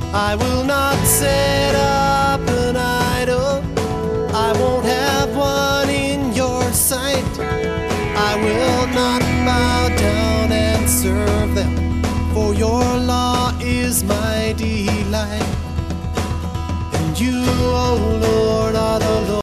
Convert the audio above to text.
I will not set up an idol. I won't have one in your sight. I will not bow down and serve them, for your law is my delight. And you, O Lord, are the